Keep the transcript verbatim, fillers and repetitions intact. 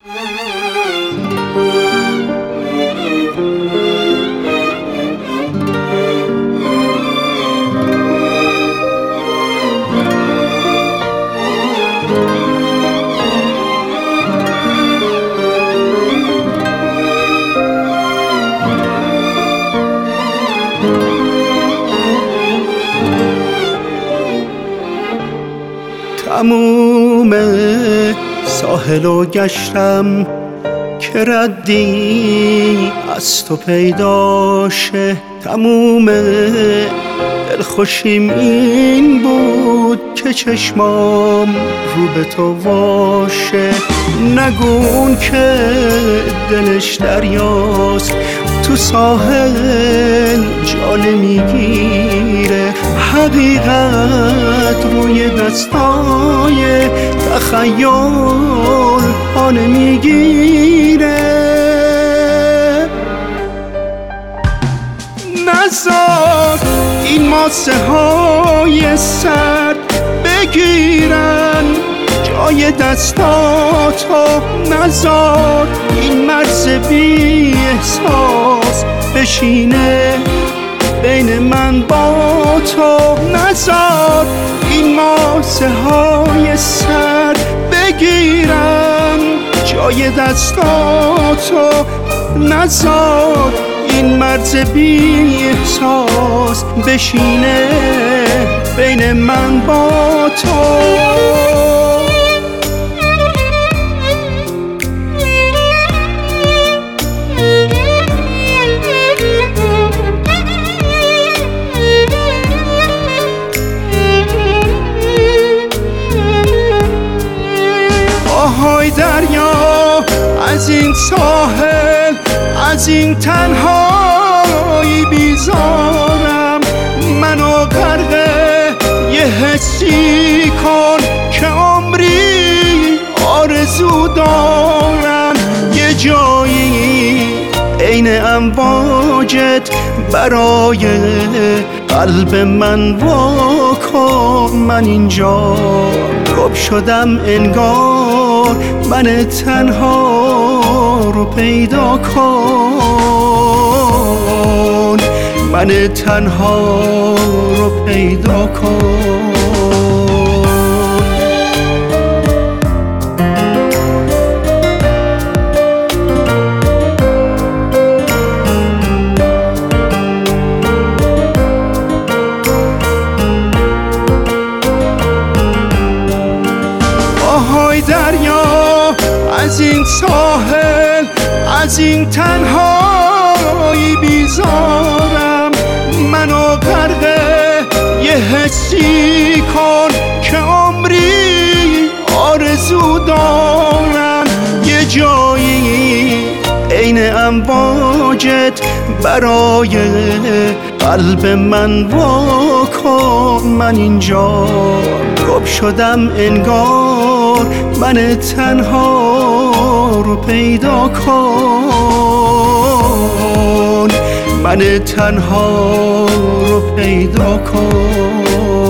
تموم ساحل و گشتم که ردی از تو پیدا شه. تموم دلخوشیم این بود که چشمام رو به تو واشه. نگون که دلش دریاست تو ساحل جاله میگیره. حقیقت روی دستای تخیل آنه میگیره. نذار این ماسه های سرد بگیرن جای دستاتو. نذار این مرز بی احساس بشینه بین من با تو. نذار این ماسه های سرد بگیرن جای دستاتو. نذار این مرز بی احساس بشینه بین من با تو. آهای دریا از این ساحل از این تنهایی بیزارم. منو غرق یه حسی کن که عمری آرزو دارم. یه جایی عین امواجت برای قلب من واکن. من اینجا گم شدم انگار من تنها رو پیدا کن. من تنها رو پیدا کن. آهای دریا از این ساحل از این تنهایی بیزارم. منو غرق یه حسی کن که عمری آرزو دارم. یه جایی عین امواجت برای قلب من واکن. من اینجا گم شدم انگار من تنها رو پیدا کن. من تنها رو پیدا کن.